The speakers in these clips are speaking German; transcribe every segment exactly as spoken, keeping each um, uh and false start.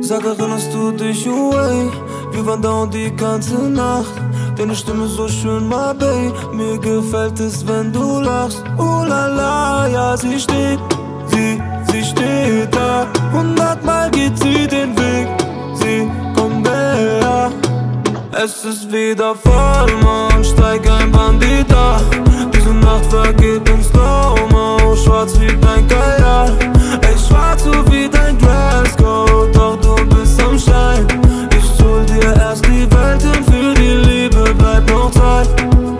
Sag, erinnerst du dich, oh ey, wir waren down die ganze Nacht. Deine Stimme so schön, my babe, mir gefällt es, wenn du lachst. Oh la la, ja, sie steht, sie, sie steht da. Hundertmal geht sie den Weg, sie kommt her. Es ist wieder Vollmond, steig ein Bandita. Diese Nacht vergeht in Slow-Mo, schwarz wie dein Kajal. Ey, schwarz so wie dein Dresscode, doch du bist am Schein. Ich hol dir erst die Welt hin, für die Liebe bleibt noch Zeit.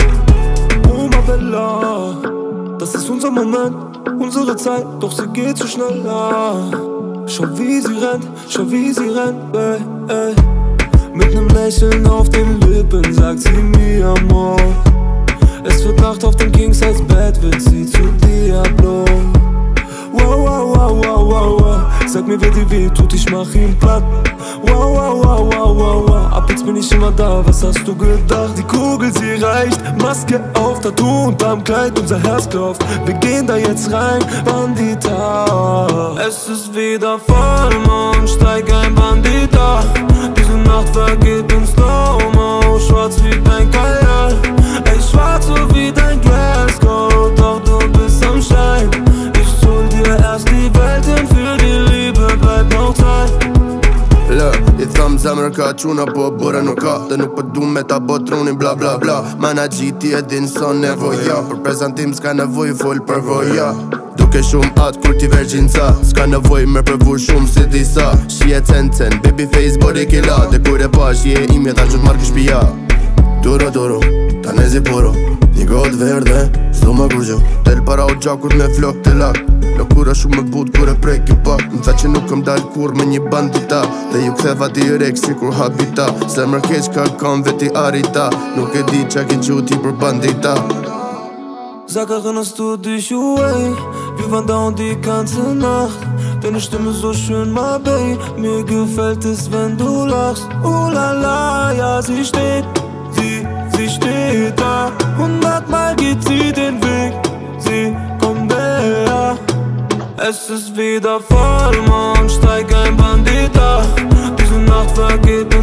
Oh ma Bella, das ist unser Moment, unsere Zeit, doch sie geht zu schnell. Schau wie sie rennt, schau wie sie rennt, ey, ey. Mit nem Lächeln auf den Lippen sagt sie mir Amor. Es wird Nacht auf dem King-Size-Bett, wird sie zu Diablo. Wow, wow, wow, wow, wow, wow. Sag mir, wer dir weh tut, ich mach ihn platt. Wow, wow, wow, wow, wow, wow. Ab jetzt bin ich immer da, was hast du gedacht? Die Kugel, sie reicht, Maske auf, Tattoo unterm Kleid, unser Herz klopft. Wir gehen da jetzt rein, Bandita. Es ist wieder Vollmond, steig ein Bandita. Diese Nacht vergeht in Slow-Mo, schwarz wie dein Kajal. Ey, schwarz so wie dein Dresscode, doch du bist am Schein. Ich hol dir erst die Welt hin, für die Liebe bleibt noch Zeit. Look, i tham zemër ka quna po bura nuk ka. Dhe nuk përdu me ta bo trunin bla bla bla. Mana gjiti e din son nevoja. Për prezentim s'ka nevoj full për voja. Duke shumë atë kur ti vergjinca. S'ka nevoj me përvu shumë si disa. Shie ten ten, baby face body killa. Dhe kur e pa shie imje ta që t'marrë këshpia. Duro duro, ta nezi poro. Një gotë verde, s'do më gurgjo. Del para o gjakur me flok të lak. Lëkura shumë me but kur e prek i pak. Më tha që nuk këm dal kur me një bandita. Dhe ju ktheva direkt si kur habita. Zemër keq ka kam veti arita. Nuk e di qa ki gjuti për bandita. Sag, erinnerst du dich, oh ey, wir waren down die ganze Nacht. Deine Stimme so schön, my babe, mir gefällt es, wenn du lachst. Oh la la, ja, sie steht, sie, sie steht da. Hundertmal geht sie den Weg, sie kommt her. Es ist wieder Vollmond, steig ein Bandita. Diese Nacht vergeht